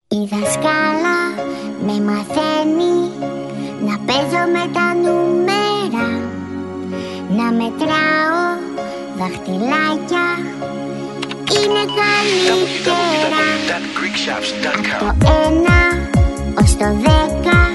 Η δασκάλα με μαθαίνει να παίζω με τα νούμερα, να μετράω δαχτυλάκια, είναι καλύτερα από το 1 ως το 10.